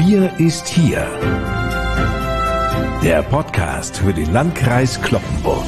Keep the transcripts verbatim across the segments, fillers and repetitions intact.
Bier ist hier. Der Podcast für den Landkreis Cloppenburg.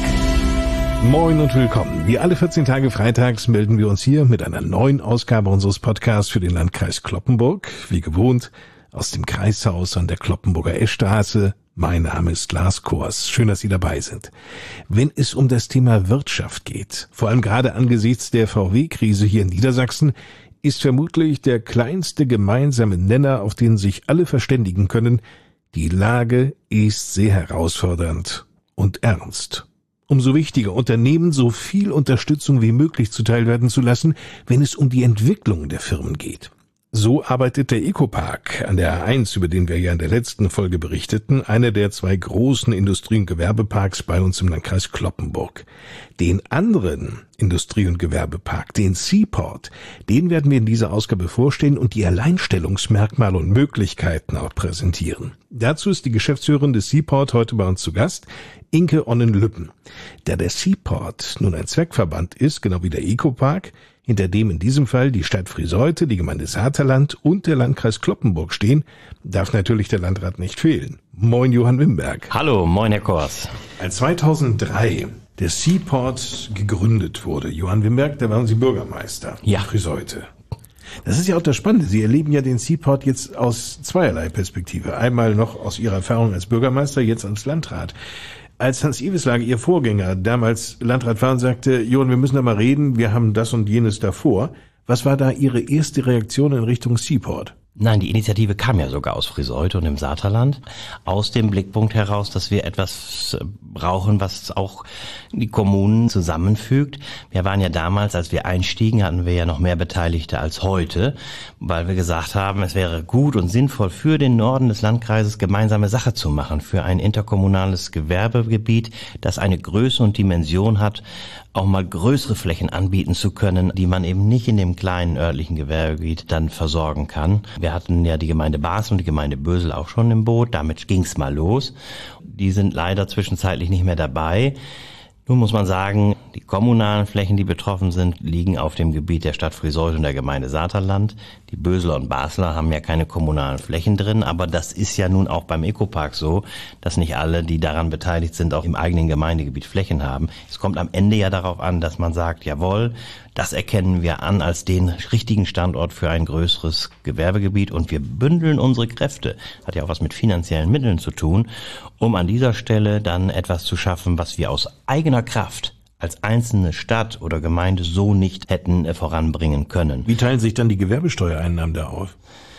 Moin und willkommen. Wie alle vierzehn Tage freitags melden wir uns hier mit einer neuen Ausgabe unseres Podcasts für den Landkreis Cloppenburg. Wie gewohnt aus dem Kreishaus an der Cloppenburger Eschstraße. Mein Name ist Lars Kors. Schön, dass Sie dabei sind. Wenn es um das Thema Wirtschaft geht, vor allem gerade angesichts der V W-Krise hier in Niedersachsen, ist vermutlich der kleinste gemeinsame Nenner, auf den sich alle verständigen können: Die Lage ist sehr herausfordernd und ernst. Umso wichtiger, Unternehmen so viel Unterstützung wie möglich zuteilwerden zu lassen, wenn es um die Entwicklung der Firmen geht. So arbeitet der Ecopark an der A eins, über den wir ja in der letzten Folge berichteten, einer der zwei großen Industrie- und Gewerbeparks bei uns im Landkreis Cloppenburg. Den anderen Industrie- und Gewerbepark, den Seaport, den werden wir in dieser Ausgabe vorstellen und die Alleinstellungsmerkmale und Möglichkeiten auch präsentieren. Dazu ist die Geschäftsführerin des Seaport heute bei uns zu Gast, Inke Onnen-Lüppen. Da der Seaport nun ein Zweckverband ist, genau wie der Ecopark, hinter dem in diesem Fall die Stadt Friseute, die Gemeinde Saterland und der Landkreis Cloppenburg stehen, darf natürlich der Landrat nicht fehlen. Moin, Johann Wimberg. Hallo, moin, Herr Kors. Als zweitausenddrei der Seaport gegründet wurde, Johann Wimberg, da waren Sie Bürgermeister ja. in Friseute. Das ist ja auch das Spannende. Sie erleben ja den Seaport jetzt aus zweierlei Perspektive. Einmal noch aus Ihrer Erfahrung als Bürgermeister, jetzt als Landrat. Als Hans Iveslage, Ihr Vorgänger, damals Landrat war und sagte, Johann, wir müssen da mal reden, wir haben das und jenes davor. Was war da Ihre erste Reaktion in Richtung Seaport? Nein, die Initiative kam ja sogar aus Friseute und im Saterland, aus dem Blickpunkt heraus, dass wir etwas brauchen, was auch die Kommunen zusammenfügt. Wir waren ja damals, als wir einstiegen, hatten wir ja noch mehr Beteiligte als heute, weil wir gesagt haben, es wäre gut und sinnvoll für den Norden des Landkreises gemeinsame Sache zu machen, für ein interkommunales Gewerbegebiet, das eine Größe und Dimension hat, auch mal größere Flächen anbieten zu können, die man eben nicht in dem kleinen örtlichen Gewerbegebiet dann versorgen kann. Wir hatten ja die Gemeinde Basel und die Gemeinde Bösel auch schon im Boot, damit ging's mal los. Die sind leider zwischenzeitlich nicht mehr dabei. Nun muss man sagen, die kommunalen Flächen, die betroffen sind, liegen auf dem Gebiet der Stadt Friseute und der Gemeinde Saterland. Die Böseler und Basler haben ja keine kommunalen Flächen drin, aber das ist ja nun auch beim Ecopark so, dass nicht alle, die daran beteiligt sind, auch im eigenen Gemeindegebiet Flächen haben. Es kommt am Ende ja darauf an, dass man sagt, jawohl, das erkennen wir an als den richtigen Standort für ein größeres Gewerbegebiet und wir bündeln unsere Kräfte, hat ja auch was mit finanziellen Mitteln zu tun, um an dieser Stelle dann etwas zu schaffen, was wir aus eigener Kraft als einzelne Stadt oder Gemeinde so nicht hätten voranbringen können. Wie teilen sich dann die Gewerbesteuereinnahmen da auf?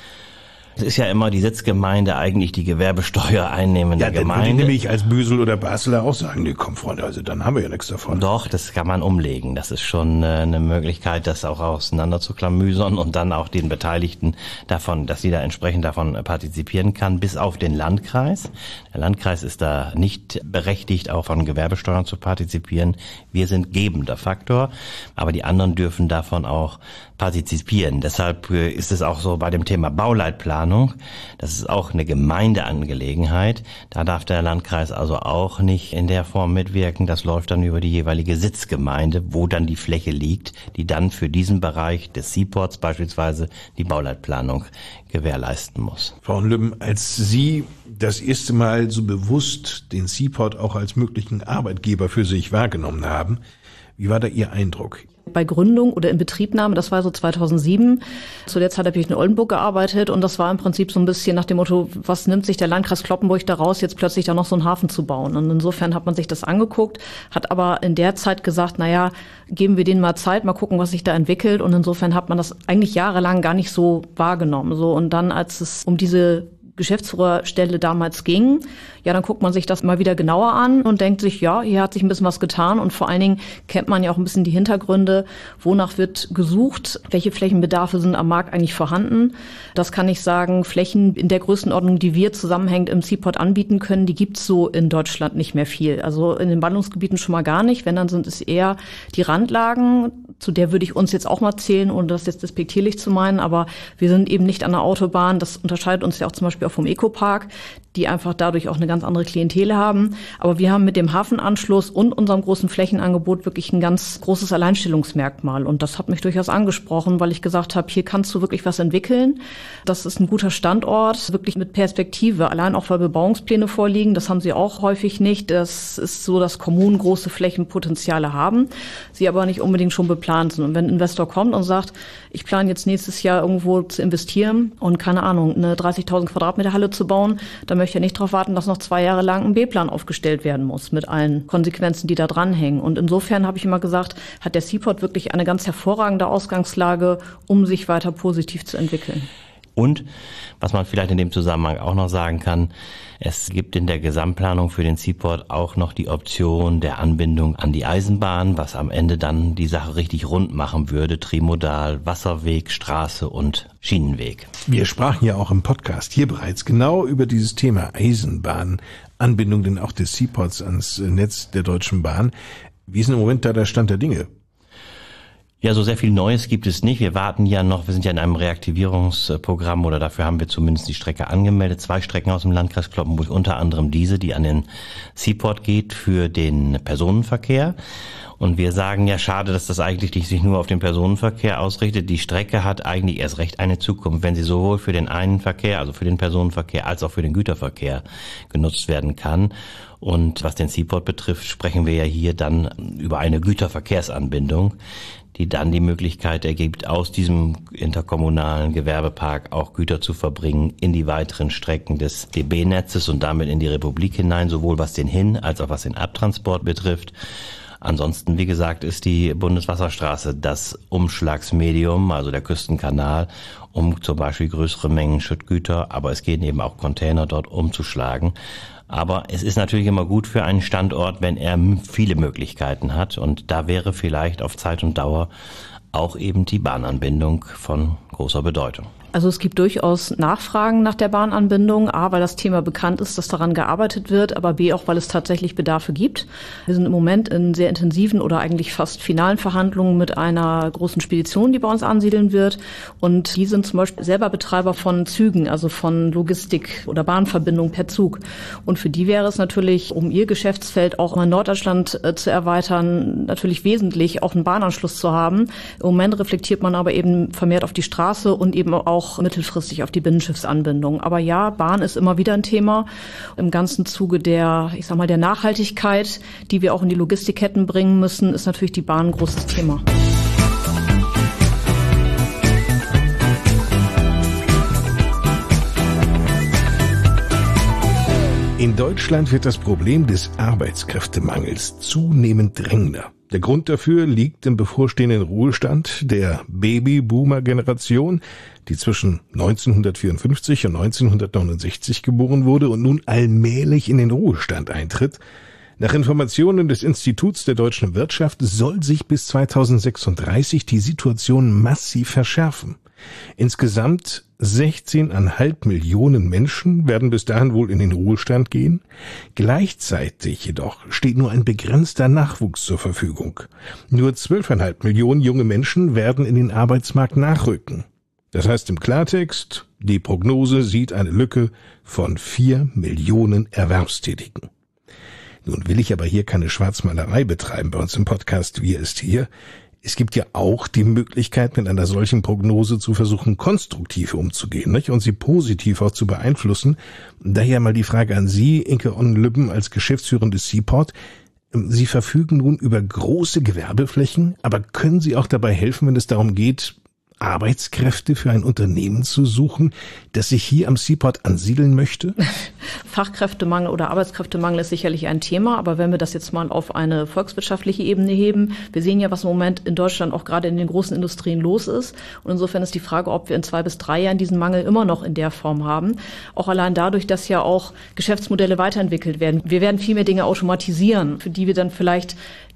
Es ist ja immer die Sitzgemeinde eigentlich die Gewerbesteuer einnehmende ja, Gemeinde. Ja, dann würde ich als Bösel oder Basler auch sagen, nee, komm Freunde, also dann haben wir ja nichts davon. Doch, das kann man umlegen. Das ist schon äh, eine Möglichkeit, das auch auseinander zu klamüsern und dann auch den Beteiligten davon, dass sie da entsprechend davon partizipieren kann, bis auf den Landkreis. Der Landkreis ist da nicht berechtigt, auch von Gewerbesteuern zu partizipieren. Wir sind gebender Faktor, aber die anderen dürfen davon auch partizipieren. Deshalb ist es auch so bei dem Thema Bauleitplanung, das ist auch eine Gemeindeangelegenheit. Da darf der Landkreis also auch nicht in der Form mitwirken. Das läuft dann über die jeweilige Sitzgemeinde, wo dann die Fläche liegt, die dann für diesen Bereich des Seaports beispielsweise die Bauleitplanung gewährleisten muss. Frau Onnen-Lüppen, als Sie das erste Mal so bewusst den Seaport auch als möglichen Arbeitgeber für sich wahrgenommen haben, wie war da Ihr Eindruck? Bei Gründung oder Inbetriebnahme, das war so zweitausendsieben. Zu der Zeit habe ich in Oldenburg gearbeitet und das war im Prinzip so ein bisschen nach dem Motto, was nimmt sich der Landkreis Cloppenburg daraus, jetzt plötzlich da noch so einen Hafen zu bauen? Und insofern hat man sich das angeguckt, hat aber in der Zeit gesagt, na ja, geben wir denen mal Zeit, mal gucken, was sich da entwickelt. Und insofern hat man das eigentlich jahrelang gar nicht so wahrgenommen. So, und dann, als es um diese Geschäftsführerstelle damals ging, ja, dann guckt man sich das mal wieder genauer an und denkt sich, ja, hier hat sich ein bisschen was getan und vor allen Dingen kennt man ja auch ein bisschen die Hintergründe, wonach wird gesucht, welche Flächenbedarfe sind am Markt eigentlich vorhanden. Das kann ich sagen, Flächen in der Größenordnung, die wir zusammenhängend im Seaport anbieten können, die gibt's so in Deutschland nicht mehr viel. Also in den Ballungsgebieten schon mal gar nicht, wenn dann sind es eher die Randlagen, zu der würde ich uns jetzt auch mal zählen, ohne das jetzt despektierlich zu meinen, aber wir sind eben nicht an der Autobahn, das unterscheidet uns ja auch zum Beispiel auch vom Ecopark. die einfach dadurch auch eine ganz andere Klientel haben. Aber wir haben mit dem Hafenanschluss und unserem großen Flächenangebot wirklich ein ganz großes Alleinstellungsmerkmal. Und das hat mich durchaus angesprochen, weil ich gesagt habe, hier kannst du wirklich was entwickeln. Das ist ein guter Standort, wirklich mit Perspektive. Allein auch, weil Bebauungspläne vorliegen, das haben sie auch häufig nicht. Das ist so, dass Kommunen große Flächenpotenziale haben, sie aber nicht unbedingt schon beplant sind. Und wenn ein Investor kommt und sagt, ich plane jetzt nächstes Jahr irgendwo zu investieren und keine Ahnung, eine dreißigtausend Quadratmeter Halle zu bauen, dann möchte ich nicht darauf warten, dass noch zwei Jahre lang ein B-Plan aufgestellt werden muss mit allen Konsequenzen, die da dranhängen. Und insofern habe ich immer gesagt, hat der Seaport wirklich eine ganz hervorragende Ausgangslage, um sich weiter positiv zu entwickeln. Und was man vielleicht in dem Zusammenhang auch noch sagen kann, es gibt in der Gesamtplanung für den Seaport auch noch die Option der Anbindung an die Eisenbahn, was am Ende dann die Sache richtig rund machen würde. Trimodal, Wasserweg, Straße und Schienenweg. Wir sprachen ja auch im Podcast hier bereits genau über dieses Thema Eisenbahnanbindung, denn auch des Seaports ans Netz der Deutschen Bahn. Wie ist im Moment da der Stand der Dinge? Ja, so sehr viel Neues gibt es nicht. Wir warten ja noch, wir sind ja in einem Reaktivierungsprogramm oder dafür haben wir zumindest die Strecke angemeldet. Zwei Strecken aus dem Landkreis Cloppenburg, unter anderem diese, die an den Seaport geht für den Personenverkehr. Und wir sagen ja, schade, dass das eigentlich nicht sich nur auf den Personenverkehr ausrichtet. Die Strecke hat eigentlich erst recht eine Zukunft, wenn sie sowohl für den einen Verkehr, also für den Personenverkehr, als auch für den Güterverkehr genutzt werden kann. Und was den Seaport betrifft, sprechen wir ja hier dann über eine Güterverkehrsanbindung, die dann die Möglichkeit ergibt, aus diesem interkommunalen Gewerbepark auch Güter zu verbringen in die weiteren Strecken des D B-Netzes und damit in die Republik hinein, sowohl was den Hin- als auch was den Abtransport betrifft. Ansonsten, wie gesagt, ist die Bundeswasserstraße das Umschlagsmedium, also der Küstenkanal, um zum Beispiel größere Mengen Schüttgüter, aber es gehen eben auch Container dort umzuschlagen. Aber es ist natürlich immer gut für einen Standort, wenn er viele Möglichkeiten hat. Und da wäre vielleicht auf Zeit und Dauer auch eben die Bahnanbindung von großer Bedeutung. Also es gibt durchaus Nachfragen nach der Bahnanbindung, A, weil das Thema bekannt ist, dass daran gearbeitet wird, aber B, auch weil es tatsächlich Bedarfe gibt. Wir sind im Moment in sehr intensiven oder eigentlich fast finalen Verhandlungen mit einer großen Spedition, die bei uns ansiedeln wird. Und die sind zum Beispiel selber Betreiber von Zügen, also von Logistik oder Bahnverbindungen per Zug. Und für die wäre es natürlich, um ihr Geschäftsfeld auch in Norddeutschland äh, zu erweitern, natürlich wesentlich, auch einen Bahnanschluss zu haben. Im Moment reflektiert man aber eben vermehrt auf die Straße und eben auch auch mittelfristig auf die Binnenschiffsanbindung. Aber ja, Bahn ist immer wieder ein Thema. Im ganzen Zuge der, ich sag mal, der Nachhaltigkeit, die wir auch in die Logistikketten bringen müssen, ist natürlich die Bahn ein großes Thema. In Deutschland wird das Problem des Arbeitskräftemangels zunehmend drängender. Der Grund dafür liegt im bevorstehenden Ruhestand der Babyboomer-Generation, die zwischen neunzehnhundertvierundfünfzig und neunzehnhundertneunundsechzig geboren wurde und nun allmählich in den Ruhestand eintritt. Nach Informationen des Instituts der deutschen Wirtschaft soll sich bis zweitausendsechsunddreißig die Situation massiv verschärfen. Insgesamt sechzehn Komma fünf Millionen Menschen werden bis dahin wohl in den Ruhestand gehen. Gleichzeitig jedoch steht nur ein begrenzter Nachwuchs zur Verfügung. Nur zwölf Komma fünf Millionen junge Menschen werden in den Arbeitsmarkt nachrücken. Das heißt im Klartext, die Prognose sieht eine Lücke von vier Millionen Erwerbstätigen. Nun will ich aber hier keine Schwarzmalerei betreiben bei uns im Podcast Wir ist hier. Es gibt ja auch die Möglichkeit, mit einer solchen Prognose zu versuchen, konstruktiv umzugehen, nicht? Und sie positiv auch zu beeinflussen. Daher mal die Frage an Sie, Inke Onnen-Lübben, als Geschäftsführerin des Seaport. Sie verfügen nun über große Gewerbeflächen, aber können Sie auch dabei helfen, wenn es darum geht, Arbeitskräfte für ein Unternehmen zu suchen, das sich hier am Seaport ansiedeln möchte? Fachkräftemangel oder Arbeitskräftemangel ist sicherlich ein Thema, aber wenn wir das jetzt mal auf eine volkswirtschaftliche Ebene heben, wir sehen ja, was im Moment in Deutschland auch gerade in den großen Industrien los ist. Und insofern ist die Frage, ob wir in zwei bis drei Jahren diesen Mangel immer noch in der Form haben. Auch allein dadurch, dass ja auch Geschäftsmodelle weiterentwickelt werden. Wir werden viel mehr Dinge automatisieren, für die wir dann vielleicht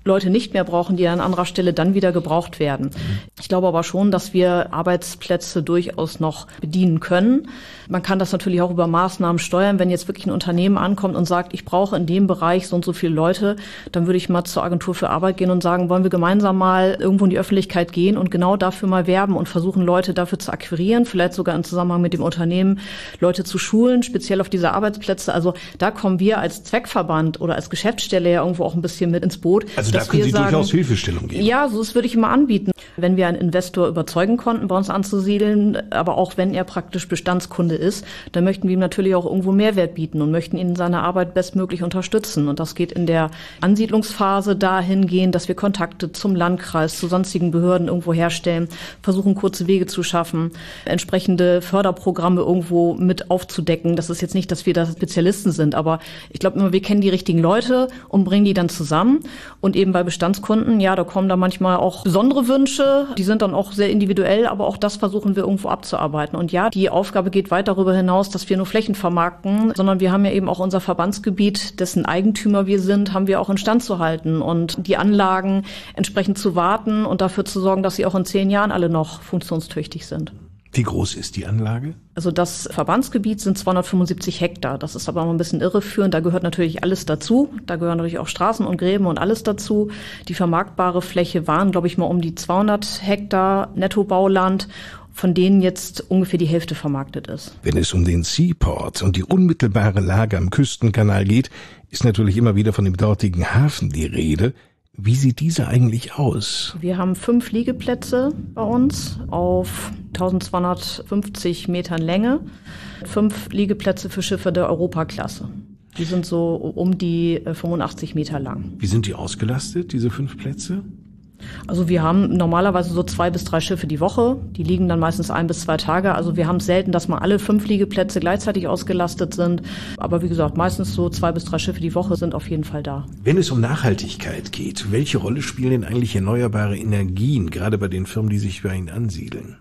Leute nicht mehr brauchen, die an anderer Stelle dann wieder gebraucht werden. Ich glaube aber schon, dass wir Arbeitsplätze durchaus noch bedienen können. Man kann das natürlich auch über Maßnahmen steuern. Wenn jetzt wirklich ein Unternehmen ankommt und sagt, ich brauche in dem Bereich so und so viele Leute, dann würde ich mal zur Agentur für Arbeit gehen und sagen, wollen wir gemeinsam mal irgendwo in die Öffentlichkeit gehen und genau dafür mal werben und versuchen, Leute dafür zu akquirieren, vielleicht sogar im Zusammenhang mit dem Unternehmen Leute zu schulen, speziell auf diese Arbeitsplätze. Also da kommen wir als Zweckverband oder als Geschäftsstelle ja irgendwo auch ein bisschen mit ins Boot. Also da können Sie sagen, durchaus Hilfestellung geben. Ja, so das würde ich immer anbieten. Wenn wir einen Investor überzeugen konnten, bei uns anzusiedeln, aber auch wenn er praktisch Bestandskunde ist, dann möchten wir ihm natürlich auch irgendwo Mehrwert bieten und möchten ihn in seiner Arbeit bestmöglich unterstützen. Und das geht in der Ansiedlungsphase dahingehend, dass wir Kontakte zum Landkreis, zu sonstigen Behörden irgendwo herstellen, versuchen kurze Wege zu schaffen, entsprechende Förderprogramme irgendwo mit aufzudecken. Das ist jetzt nicht, dass wir da Spezialisten sind, aber ich glaube immer, wir kennen die richtigen Leute und bringen die dann zusammen. Und eben bei Bestandskunden, ja, da kommen da manchmal auch besondere Wünsche, die sind dann auch sehr individuell, aber auch das versuchen wir irgendwo abzuarbeiten. Und ja, die Aufgabe geht weit darüber hinaus, dass wir nur Flächen vermarkten, sondern wir haben ja eben auch unser Verbandsgebiet, dessen Eigentümer wir sind, haben wir auch instand zu halten und die Anlagen entsprechend zu warten und dafür zu sorgen, dass sie auch in zehn Jahren alle noch funktionstüchtig sind. Wie groß ist die Anlage? Also das Verbandsgebiet sind zweihundertfünfundsiebzig Hektar. Das ist aber mal ein bisschen irreführend. Da gehört natürlich alles dazu. Da gehören natürlich auch Straßen und Gräben und alles dazu. Die vermarktbare Fläche waren, glaube ich, mal um die zweihundert Hektar Nettobauland, von denen jetzt ungefähr die Hälfte vermarktet ist. Wenn es um den Seaport und die unmittelbare Lage am Küstenkanal geht, ist natürlich immer wieder von dem dortigen Hafen die Rede. Wie sieht diese eigentlich aus? Wir haben fünf Liegeplätze bei uns auf eintausendzweihundertfünfzig Metern Länge. Fünf Liegeplätze für Schiffe der Europaklasse. Die sind so um die fünfundachtzig Meter lang. Wie sind die ausgelastet, diese fünf Plätze? Also wir haben normalerweise so zwei bis drei Schiffe die Woche. Die liegen dann meistens ein bis zwei Tage. Also wir haben es selten, dass mal alle fünf Liegeplätze gleichzeitig ausgelastet sind. Aber wie gesagt, meistens so zwei bis drei Schiffe die Woche sind auf jeden Fall da. Wenn es um Nachhaltigkeit geht, welche Rolle spielen denn eigentlich erneuerbare Energien, gerade bei den Firmen, die sich bei Ihnen ansiedeln?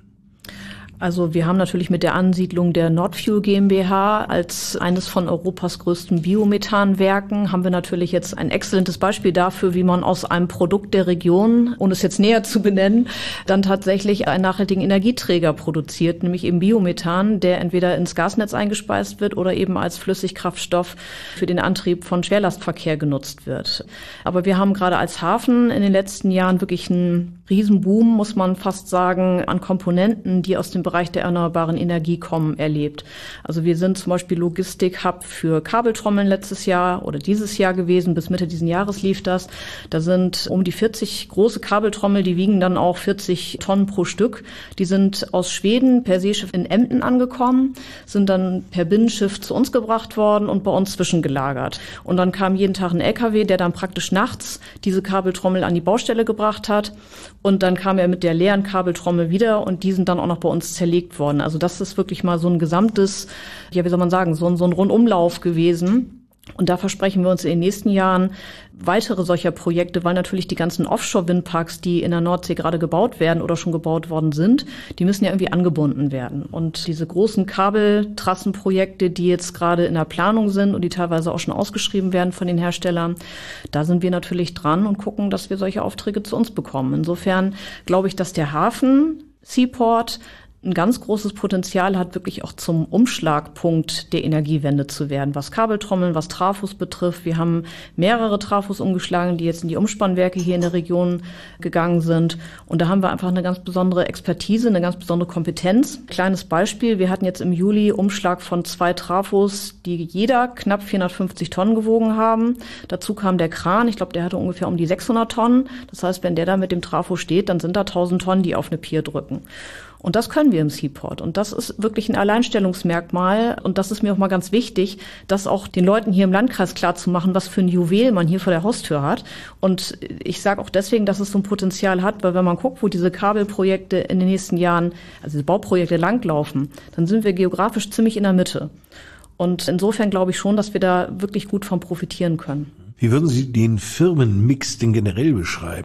Also wir haben natürlich mit der Ansiedlung der Nordfuel GmbH als eines von Europas größten Biomethanwerken haben wir natürlich jetzt ein exzellentes Beispiel dafür, wie man aus einem Produkt der Region, ohne es jetzt näher zu benennen, dann tatsächlich einen nachhaltigen Energieträger produziert, nämlich eben Biomethan, der entweder ins Gasnetz eingespeist wird oder eben als Flüssigkraftstoff für den Antrieb von Schwerlastverkehr genutzt wird. Aber wir haben gerade als Hafen in den letzten Jahren wirklich einen Riesenboom, muss man fast sagen, an Komponenten, die aus dem Bereich der erneuerbaren Energie kommen, erlebt. Also wir sind zum Beispiel Logistik-Hub für Kabeltrommeln letztes Jahr oder dieses Jahr gewesen. Bis Mitte diesen Jahres lief das. Da sind um die vierzig große Kabeltrommel, die wiegen dann auch vierzig Tonnen pro Stück. Die sind aus Schweden per Seeschiff in Emden angekommen, sind dann per Binnenschiff zu uns gebracht worden und bei uns zwischengelagert. Und dann kam jeden Tag ein L K W, der dann praktisch nachts diese Kabeltrommel an die Baustelle gebracht hat. Und dann kam er mit der leeren Kabeltrommel wieder und die sind dann auch noch bei uns zerlegt worden. Also das ist wirklich mal so ein gesamtes, ja wie soll man sagen, so ein, so ein Rundumlauf gewesen. Und da versprechen wir uns in den nächsten Jahren weitere solcher Projekte, weil natürlich die ganzen Offshore-Windparks, die in der Nordsee gerade gebaut werden oder schon gebaut worden sind, die müssen ja irgendwie angebunden werden. Und diese großen Kabeltrassenprojekte, die jetzt gerade in der Planung sind und die teilweise auch schon ausgeschrieben werden von den Herstellern, da sind wir natürlich dran und gucken, dass wir solche Aufträge zu uns bekommen. Insofern glaube ich, dass der Hafen, Seaport, ein ganz großes Potenzial hat, wirklich auch zum Umschlagpunkt der Energiewende zu werden, was Kabeltrommeln, was Trafos betrifft. Wir haben mehrere Trafos umgeschlagen, die jetzt in die Umspannwerke hier in der Region gegangen sind. Und da haben wir einfach eine ganz besondere Expertise, eine ganz besondere Kompetenz. Kleines Beispiel, wir hatten jetzt im Juli Umschlag von zwei Trafos, die jeder knapp vierhundertfünfzig Tonnen gewogen haben. Dazu kam der Kran, ich glaube, der hatte ungefähr um die sechshundert Tonnen. Das heißt, wenn der da mit dem Trafo steht, dann sind da tausend Tonnen, die auf eine Pier drücken. Und das können wir im Seaport. Und das ist wirklich ein Alleinstellungsmerkmal. Und das ist mir auch mal ganz wichtig, das auch den Leuten hier im Landkreis klarzumachen, was für ein Juwel man hier vor der Haustür hat. Und ich sage auch deswegen, dass es so ein Potenzial hat, weil wenn man guckt, wo diese Kabelprojekte in den nächsten Jahren, also diese Bauprojekte langlaufen, dann sind wir geografisch ziemlich in der Mitte. Und insofern glaube ich schon, dass wir da wirklich gut von profitieren können. Wie würden Sie den Firmenmix denn generell beschreiben?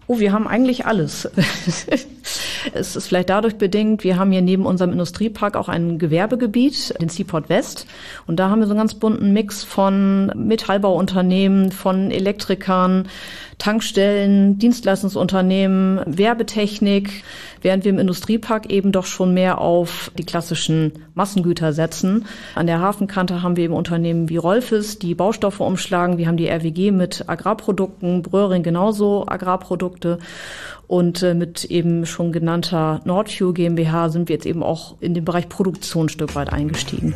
Oh, wir haben eigentlich alles. Es ist vielleicht dadurch bedingt, wir haben hier neben unserem Industriepark auch ein Gewerbegebiet, den Seaport West. Und da haben wir so einen ganz bunten Mix von Metallbauunternehmen, von Elektrikern, Tankstellen, Dienstleistungsunternehmen, Werbetechnik, während wir im Industriepark eben doch schon mehr auf die klassischen Massengüter setzen. An der Hafenkante haben wir eben Unternehmen wie Rolfes, die Baustoffe umschlagen. Wir haben die R W G mit Agrarprodukten, Bröhring genauso Agrarprodukte. Und äh, mit eben schon genannter Nordfuel GmbH sind wir jetzt eben auch in den Bereich Produktion ein Stück weit eingestiegen.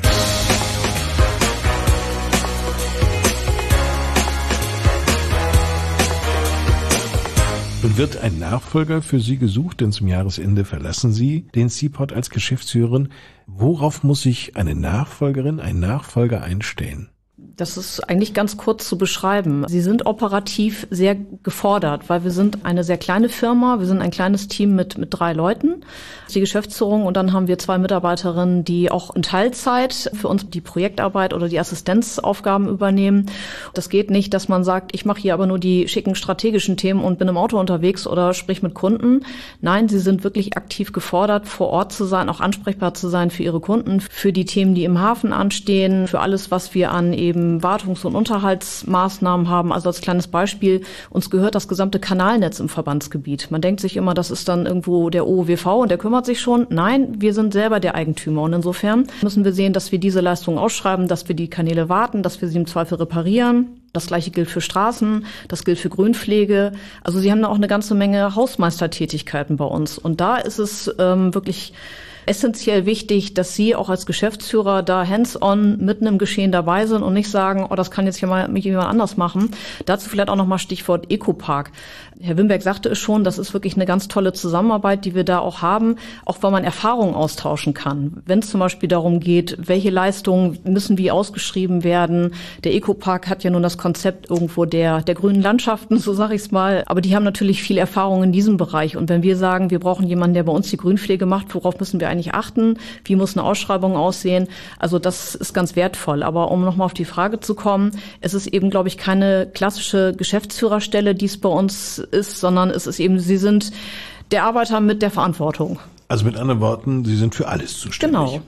Und wird ein Nachfolger für Sie gesucht, denn zum Jahresende verlassen Sie den Seaport als Geschäftsführerin. Worauf muss sich eine Nachfolgerin, ein Nachfolger einstellen? Das ist eigentlich ganz kurz zu beschreiben. Sie sind operativ sehr gefordert, weil wir sind eine sehr kleine Firma. Wir sind ein kleines Team mit, mit drei Leuten. Die Geschäftsführung und dann haben wir zwei Mitarbeiterinnen, die auch in Teilzeit für uns die Projektarbeit oder die Assistenzaufgaben übernehmen. Das geht nicht, dass man sagt, ich mache hier aber nur die schicken strategischen Themen und bin im Auto unterwegs oder sprich mit Kunden. Nein, sie sind wirklich aktiv gefordert, vor Ort zu sein, auch ansprechbar zu sein für ihre Kunden, für die Themen, die im Hafen anstehen, für alles, was wir an eben Wartungs- und Unterhaltsmaßnahmen haben. Also als kleines Beispiel, uns gehört das gesamte Kanalnetz im Verbandsgebiet. Man denkt sich immer, das ist dann irgendwo der O O W V und der kümmert sich schon. Nein, wir sind selber der Eigentümer und insofern müssen wir sehen, dass wir diese Leistungen ausschreiben, dass wir die Kanäle warten, dass wir sie im Zweifel reparieren. Das Gleiche gilt für Straßen, das gilt für Grünpflege. Also sie haben da auch eine ganze Menge Hausmeistertätigkeiten bei uns. Und da ist es ähm, wirklich essentiell wichtig, dass Sie auch als Geschäftsführer da hands-on mitten im Geschehen dabei sind und nicht sagen, oh, das kann jetzt hier mal mich jemand anders machen. Dazu vielleicht auch nochmal Stichwort Ecopark. Herr Wimberg sagte es schon, das ist wirklich eine ganz tolle Zusammenarbeit, die wir da auch haben, auch weil man Erfahrungen austauschen kann. Wenn es zum Beispiel darum geht, welche Leistungen müssen wie ausgeschrieben werden. Der Ecopark hat ja nun das Konzept irgendwo der, der grünen Landschaften, so sage ich es mal. Aber die haben natürlich viel Erfahrung in diesem Bereich. Und wenn wir sagen, wir brauchen jemanden, der bei uns die Grünpflege macht, worauf müssen wir eigentlich achten? Wie muss eine Ausschreibung aussehen? Also das ist ganz wertvoll. Aber um nochmal auf die Frage zu kommen, es ist eben, glaube ich, keine klassische Geschäftsführerstelle, die es bei uns ist, sondern es ist eben, Sie sind der Arbeiter mit der Verantwortung. Also mit anderen Worten, Sie sind für alles zuständig. Genau.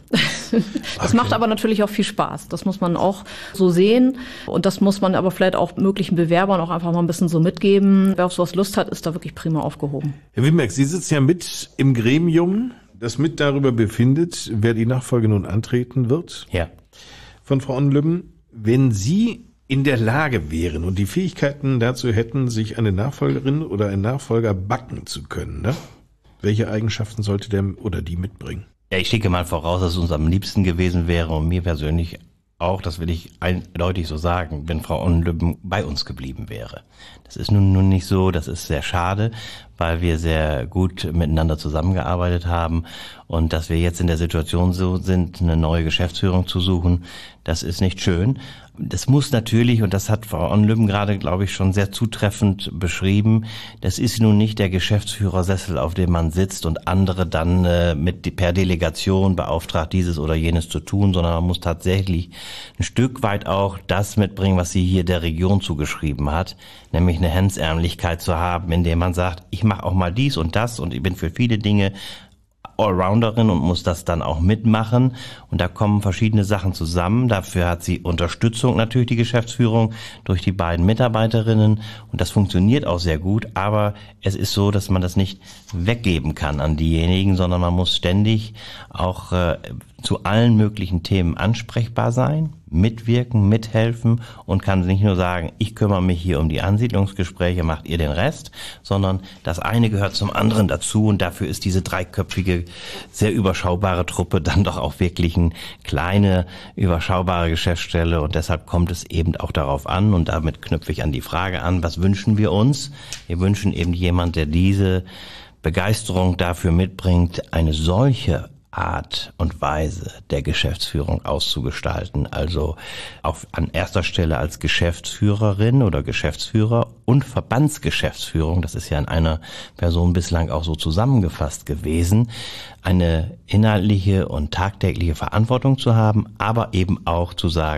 Das okay. Macht aber natürlich auch viel Spaß. Das muss man auch so sehen. Und das muss man aber vielleicht auch möglichen Bewerbern auch einfach mal ein bisschen so mitgeben. Wer auf sowas Lust hat, ist da wirklich prima aufgehoben. Herr Wimberg, Sie sitzen ja mit im Gremium, das mit darüber befindet, wer die Nachfolge nun antreten wird. Ja. Von Frau Onlübben. Wenn Sie in der Lage wären und die Fähigkeiten dazu hätten, sich eine Nachfolgerin oder einen Nachfolger backen zu können, ne? Welche Eigenschaften sollte der oder die mitbringen? Ja, ich schicke mal voraus, dass es uns am liebsten gewesen wäre und mir persönlich auch, das will ich eindeutig so sagen, wenn Frau Onlübben bei uns geblieben wäre. Das ist nun, nun nicht so, das ist sehr schade, weil wir sehr gut miteinander zusammengearbeitet haben und dass wir jetzt in der Situation so sind, eine neue Geschäftsführung zu suchen, das ist nicht schön. Das muss natürlich, und das hat Frau Onlübben gerade, glaube ich, schon sehr zutreffend beschrieben, das ist nun nicht der Geschäftsführersessel, auf dem man sitzt und andere dann äh, mit per Delegation beauftragt, dieses oder jenes zu tun, sondern man muss tatsächlich ein Stück weit auch das mitbringen, was sie hier der Region zugeschrieben hat, nämlich eine Hemdsärmlichkeit zu haben, indem man sagt, ich mache auch mal dies und das und ich bin für viele Dinge Allrounderin und muss das dann auch mitmachen. Und da kommen verschiedene Sachen zusammen. Dafür hat sie Unterstützung natürlich, die Geschäftsführung, durch die beiden Mitarbeiterinnen. Und das funktioniert auch sehr gut. Aber es ist so, dass man das nicht weggeben kann an diejenigen, sondern man muss ständig auch äh, zu allen möglichen Themen ansprechbar sein, mitwirken, mithelfen und kann nicht nur sagen, ich kümmere mich hier um die Ansiedlungsgespräche, macht ihr den Rest, sondern das eine gehört zum anderen dazu und dafür ist diese dreiköpfige, sehr überschaubare Truppe dann doch auch wirklich eine kleine, überschaubare Geschäftsstelle und deshalb kommt es eben auch darauf an und damit knüpfe ich an die Frage an, was wünschen wir uns? Wir wünschen eben jemand, der diese Begeisterung dafür mitbringt, eine solche Art und Weise der Geschäftsführung auszugestalten, also auf an erster Stelle als Geschäftsführerin oder Geschäftsführer und Verbandsgeschäftsführung, das ist ja in einer Person bislang auch so zusammengefasst gewesen, eine inhaltliche und tagtägliche Verantwortung zu haben, aber eben auch zu sagen,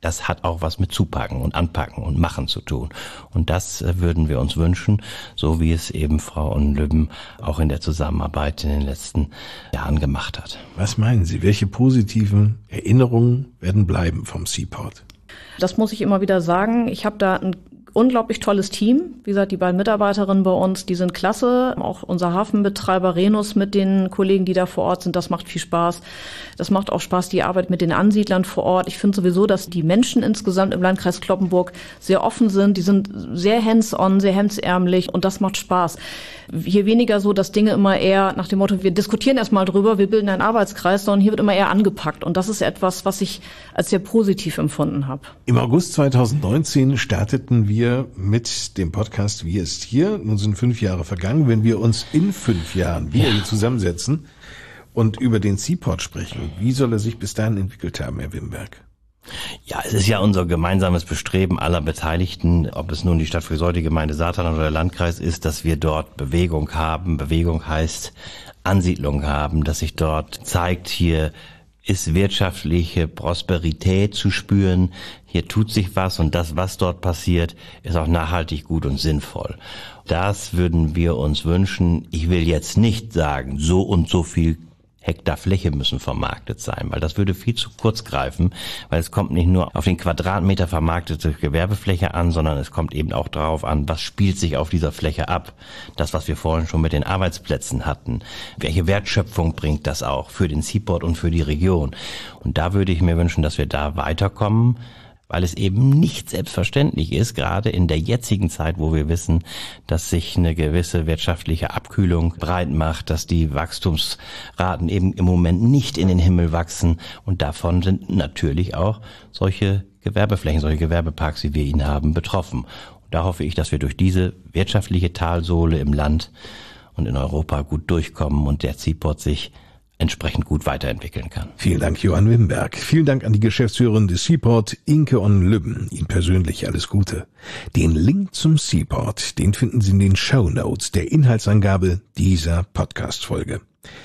Das hat auch was mit Zupacken und Anpacken und Machen zu tun. Und das würden wir uns wünschen, so wie es eben Frau Onlübben auch in der Zusammenarbeit in den letzten Jahren gemacht hat. Was meinen Sie, welche positiven Erinnerungen werden bleiben vom Seaport? Das muss ich immer wieder sagen. Ich habe da ein unglaublich tolles Team. Wie gesagt, die beiden Mitarbeiterinnen bei uns, die sind klasse. Auch unser Hafenbetreiber Renus mit den Kollegen, die da vor Ort sind, das macht viel Spaß. Das macht auch Spaß, die Arbeit mit den Ansiedlern vor Ort. Ich finde sowieso, dass die Menschen insgesamt im Landkreis Cloppenburg sehr offen sind. Die sind sehr hands-on, sehr hemdsärmlich und das macht Spaß. Hier weniger so, dass Dinge immer eher nach dem Motto, wir diskutieren erstmal drüber, wir bilden einen Arbeitskreis, sondern hier wird immer eher angepackt. Und das ist etwas, was ich als sehr positiv empfunden habe. Im August zweitausendneunzehn starteten wir mit dem Podcast Wie ist hier? Nun sind fünf Jahre vergangen. Wenn wir uns in fünf Jahren wieder hier zusammensetzen und über den Seaport sprechen, wie soll er sich bis dahin entwickelt haben, Herr Wimberg? Ja, es ist ja unser gemeinsames Bestreben aller Beteiligten, ob es nun die Stadt Friseute, die Gemeinde Saterland oder der Landkreis ist, dass wir dort Bewegung haben. Bewegung heißt Ansiedlung haben, dass sich dort zeigt, hier ist wirtschaftliche Prosperität zu spüren, hier tut sich was und das, was dort passiert, ist auch nachhaltig gut und sinnvoll. Das würden wir uns wünschen. Ich will jetzt nicht sagen, so und so viel Hektar Fläche müssen vermarktet sein, weil das würde viel zu kurz greifen, weil es kommt nicht nur auf den Quadratmeter vermarktete Gewerbefläche an, sondern es kommt eben auch darauf an, was spielt sich auf dieser Fläche ab. Das, was wir vorhin schon mit den Arbeitsplätzen hatten. Welche Wertschöpfung bringt das auch für den Seaport und für die Region? Und da würde ich mir wünschen, dass wir da weiterkommen, weil es eben nicht selbstverständlich ist, gerade in der jetzigen Zeit, wo wir wissen, dass sich eine gewisse wirtschaftliche Abkühlung breit macht, dass die Wachstumsraten eben im Moment nicht in den Himmel wachsen und davon sind natürlich auch solche Gewerbeflächen, solche Gewerbeparks, wie wir ihn haben, betroffen. Und da hoffe ich, dass wir durch diese wirtschaftliche Talsohle im Land und in Europa gut durchkommen und der Seaport sich entsprechend gut weiterentwickeln kann. Vielen Dank, Johann Wimberg. Vielen Dank an die Geschäftsführerin des Seaport, Inke Onlübben. Ihnen persönlich alles Gute. Den Link zum Seaport, den finden Sie in den Shownotes der Inhaltsangabe dieser Podcast-Folge.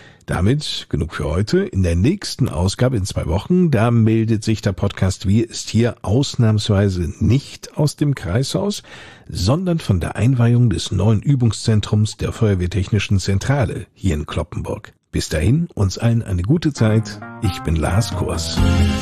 Damit genug für heute. In der nächsten Ausgabe in zwei Wochen, da meldet sich der Podcast Wie ist hier ausnahmsweise nicht aus dem Kreishaus, sondern von der Einweihung des neuen Übungszentrums der Feuerwehrtechnischen Zentrale hier in Cloppenburg. Bis dahin, uns allen eine gute Zeit. Ich bin Lars Kors.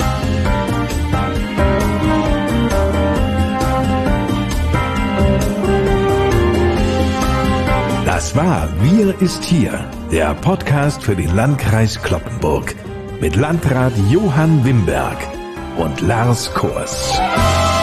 Das war Wir ist hier, der Podcast für den Landkreis Cloppenburg mit Landrat Johann Wimberg und Lars Kors.